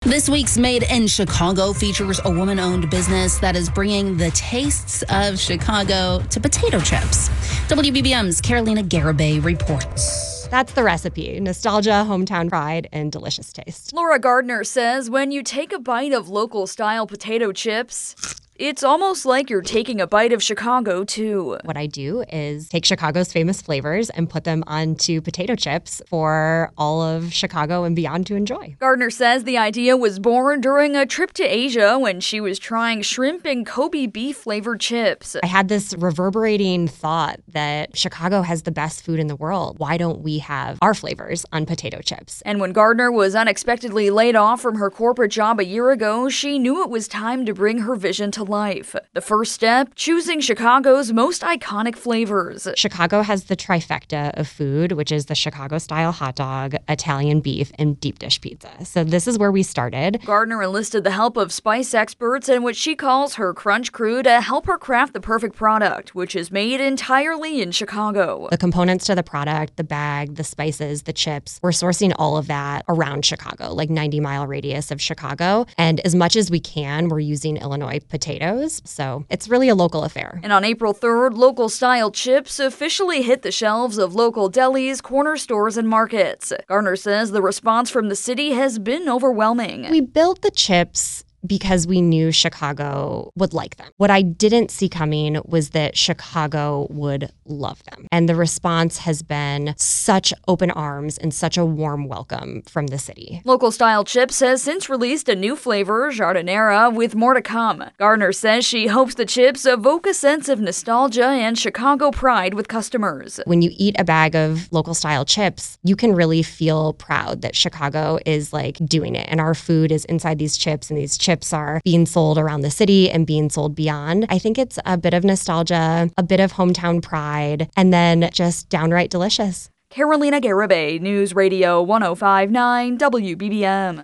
This week's Made in Chicago features a woman-owned business that is bringing the tastes of Chicago to potato chips. WBBM's Carolina Garibay reports. That's the recipe: nostalgia, hometown pride, and delicious taste. Laura Gardner says when you take a bite of local-style potato chips, it's almost like you're taking a bite of Chicago, too. What I do is take Chicago's famous flavors and put them onto potato chips for all of Chicago and beyond to enjoy. Gardner says the idea was born during a trip to Asia when she was trying shrimp and Kobe beef-flavored chips. I had this reverberating thought that Chicago has the best food in the world. Why don't we have our flavors on potato chips? And when Gardner was unexpectedly laid off from her corporate job a year ago, she knew it was time to bring her vision to life. The first step, choosing Chicago's most iconic flavors. Chicago has the trifecta of food, which is the Chicago-style hot dog, Italian beef, and deep dish pizza. So this is where we started. Gardner enlisted the help of spice experts and what she calls her crunch crew to help her craft the perfect product, which is made entirely in Chicago. The components to the product, the bag, the spices, the chips, we're sourcing all of that around Chicago, like 90-mile radius of Chicago. And as much as we can, we're using Illinois potatoes. So it's really a local affair. And on April 3rd, local-style chips officially hit the shelves of local delis, corner stores, and markets. Gardner says the response from the city has been overwhelming. We built the chips because we knew Chicago would like them. What I didn't see coming was that Chicago would love them. And the response has been such open arms and such a warm welcome from the city. Local Style Chips has since released a new flavor, Jardinera, with more to come. Gardner says she hopes the chips evoke a sense of nostalgia and Chicago pride with customers. When you eat a bag of local style chips, you can really feel proud that Chicago is like doing it. And our food is inside these chips, and these chips are being sold around the city and being sold beyond. I think it's a bit of nostalgia, a bit of hometown pride, and then just downright delicious. Carolina Garibay, News Radio 105.9 WBBM.